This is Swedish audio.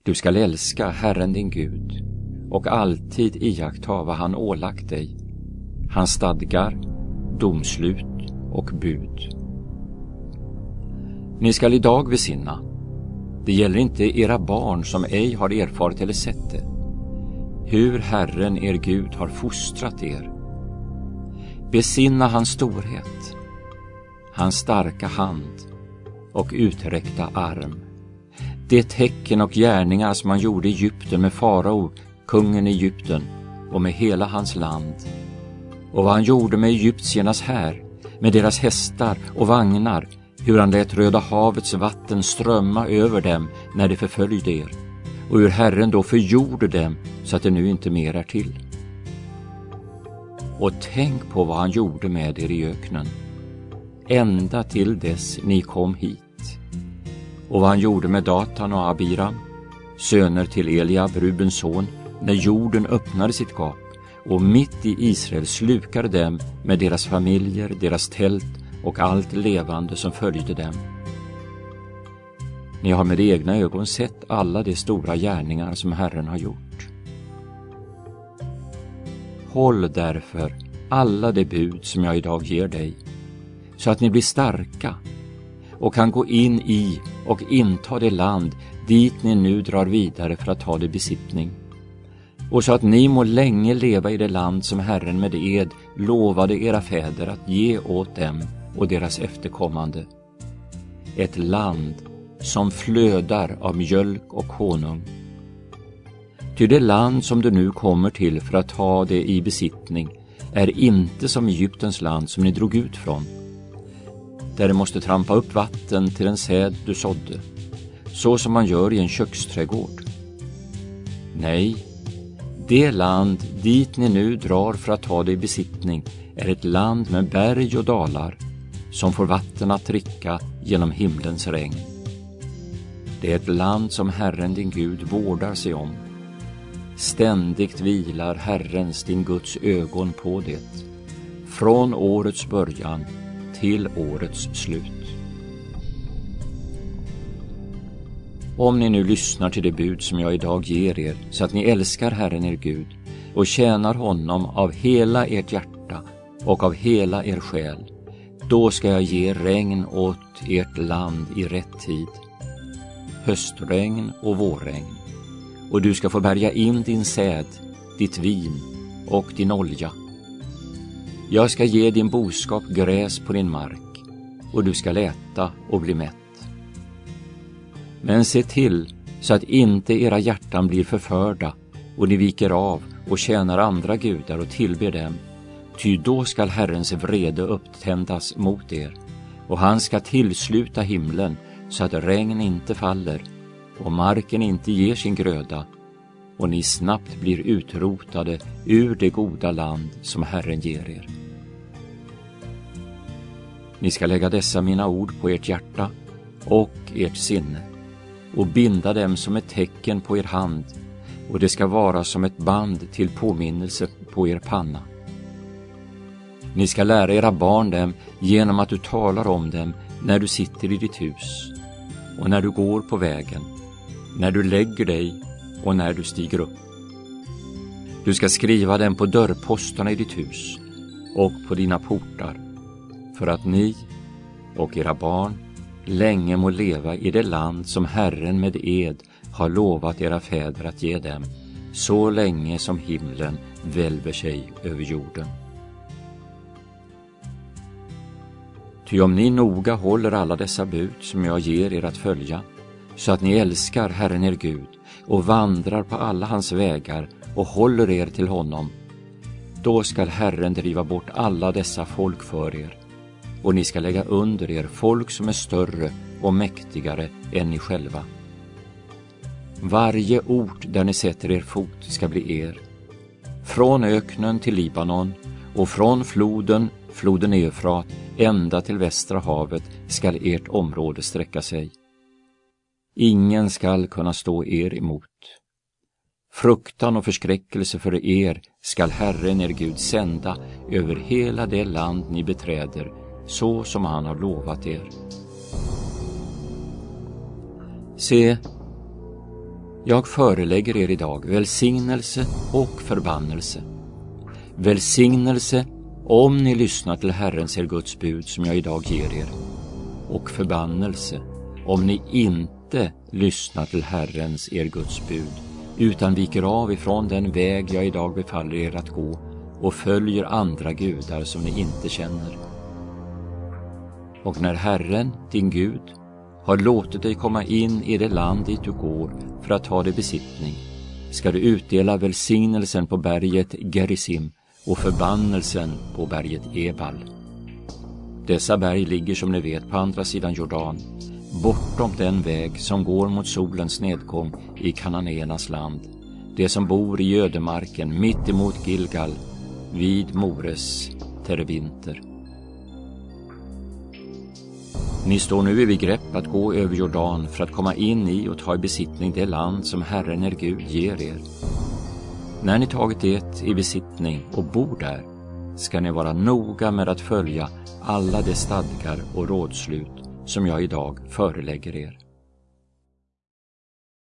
Du skall älska Herren din Gud och alltid iaktta vad han ålagt dig, hans stadgar, domslut och bud. Ni skall idag besinna. Det gäller inte era barn som ej har erfarit eller sett det, hur Herren er Gud har fostrat er. Besinna hans storhet, hans starka hand och uträckta arm, det tecken och gärningar som han gjorde i Egypten med farao, kungen i Egypten, och med hela hans land, och vad han gjorde med egyptiernas här, med deras hästar och vagnar, hur han lät Röda havets vatten strömma över dem när de förföljde er, och hur Herren då förgjorde dem så att det nu inte mer är till. Och tänk på vad han gjorde med er i öknen, ända till dess ni kom hit, och vad han gjorde med Datan och Abiram, söner till Eliab, Rubens son, när jorden öppnade sitt gap och mitt i Israel slukade dem med deras familjer, deras tält och allt levande som följde dem. Ni har med egna ögon sett alla de stora gärningar som Herren har gjort. Håll därför alla de bud som jag idag ger dig, så att ni blir starka och kan gå in i och inta det land dit ni nu drar vidare för att ta det besittning, och så att ni må länge leva i det land som Herren med ed lovade era fäder att ge åt dem och deras efterkommande, ett land som flödar av mjölk och honung. Ty det land som du nu kommer till för att ta det i besittning är inte som Egyptens land som ni drog ut från, där det måste trampa upp vatten till en säd du sådde, så som man gör i en köksträdgård. Nej, det land dit ni nu drar för att ta det i besittning är ett land med berg och dalar, som får vatten att dricka genom himlens regn. Det är ett land som Herren din Gud vårdar sig om. Ständigt vilar Herrens din Guds ögon på det, från årets början till årets slut. Om ni nu lyssnar till det bud som jag idag ger er, så att ni älskar Herren er Gud och tjänar honom av hela ert hjärta och av hela er själ, då ska jag ge regn åt ert land i rätt tid, höstregn och vårregn, och du ska få bärga in din säd, ditt vin och din olja. Jag ska ge din boskap gräs på din mark, och du ska äta och bli mätt. Men se till så att inte era hjärtan blir förförda och ni viker av och tjänar andra gudar och tillber dem, ty då skall Herrens vrede upptändas mot er, och han ska tillsluta himlen så att regn inte faller och marken inte ger sin gröda, och ni snabbt blir utrotade ur det goda land som Herren ger er. Ni ska lägga dessa mina ord på ert hjärta och ert sinne och binda dem som ett tecken på er hand, och det ska vara som ett band till påminnelse på er panna. Ni ska lära era barn dem genom att du talar om dem när du sitter i ditt hus och när du går på vägen, när du lägger dig och när du stiger upp. Du ska skriva dem på dörrposterna i ditt hus och på dina portar, för att ni och era barn länge må leva i det land som Herren med ed har lovat era fäder att ge dem, så länge som himlen välver sig över jorden. Ty om ni noga håller alla dessa bud som jag ger er att följa, så att ni älskar Herren er Gud och vandrar på alla hans vägar och håller er till honom, då skall Herren driva bort alla dessa folk för er, och ni ska lägga under er folk som är större och mäktigare än ni själva. Varje ort där ni sätter er fot ska bli er, från öknen till Libanon och från floden Eufrat ända till västra havet skall ert område sträcka sig. Ingen skall kunna stå er emot. Fruktan och förskräckelse för er skall Herren er Gud sända över hela det land ni beträder, så som han har lovat er. Se, Jag förelägger er idag välsignelse och förbannelse. Välsignelse om ni lyssnar till Herrens er Guds bud som jag idag ger er, och förbannelse om ni inte lyssnar till Herrens er Guds bud utan viker av ifrån den väg jag idag befaller er att gå och följer andra gudar som ni inte känner. Och när Herren, din Gud, har låtit dig komma in i det land dit du går för att ta dig besittning, ska du utdela välsignelsen på berget Gerizim och förbannelsen på berget Ebal. Dessa berg ligger som ni vet på andra sidan Jordan, bortom den väg som går mot solens nedgång i Kananéernas land, det som bor i ödemarken mitt emot Gilgal vid Mores terevinter. Ni står nu i begrepp att gå över Jordan för att komma in i och ta i besittning det land som Herren er Gud ger er. När ni tagit det i besittning och bor där, ska ni vara noga med att följa alla de stadgar och rådslut som jag idag förelägger er.